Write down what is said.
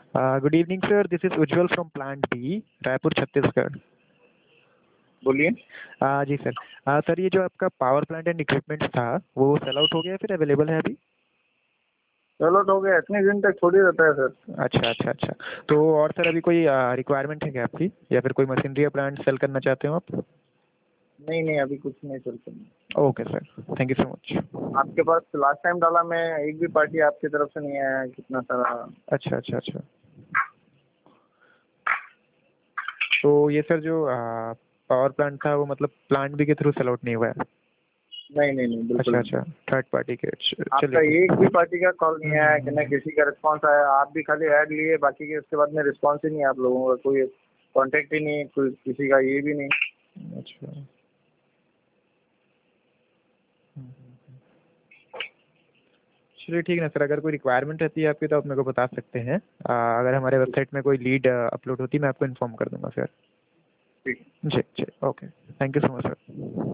Good evening sir, this is Ujjwal from plant B, Raipur Chhattisgarh. बोलिए। जी sir. Sir, ये जो आपका पावर प्लांट एंड इक्विपमेंट्स था वो सेल आउट हो गया है, फिर अवेलेबल है अभी? चलो तो हो गया, इतने दिन तक थोड़ी रहता है सर। अच्छा अच्छा अच्छा। तो और सर अभी कोई रिक्वायरमेंट है क्या आपकी, या फिर कोई मशीनरी या प्लांट सेल करना चाहते हो आप? नहीं नहीं, अभी कुछ नहीं चलता। Okay sir, thank you so much. आपके पास लास्ट टाइम डाला मैं, एक भी पार्टी आपकी तरफ से नहीं आया है, कितना सारा। अच्छा अच्छा अच्छा। तो ये सर जो पावर प्लांट था वो मतलब प्लांट बी के थ्रू सेल आउट नहीं हुआ है? नहीं नहीं नहीं, बिल्कुल अच्छा नहीं। अच्छा, थर्ड पार्टी के। चलिए आपका एक भी ठीक। पार्टी का कॉल नहीं आया कि न किसी का रिस्पांस आया। आप भी खाली ऐड लिए, बाकी के उसके बाद में रिस्पांस ही नहीं है आप लोगों का, कोई कांटेक्ट ही नहीं, कोई किसी का ये भी नहीं। अच्छा। चलिए ठीक है ना सर, अगर कोई रिक्वायरमेंट रहती है आपकी तो आप मेरे को बता सकते हैं। अगर हमारे वेबसाइट में कोई लीड अपलोड होती है मैं आपको इन्फॉर्म कर दूंगा सर। ठीक। जी जी, okay, thank you so much sir.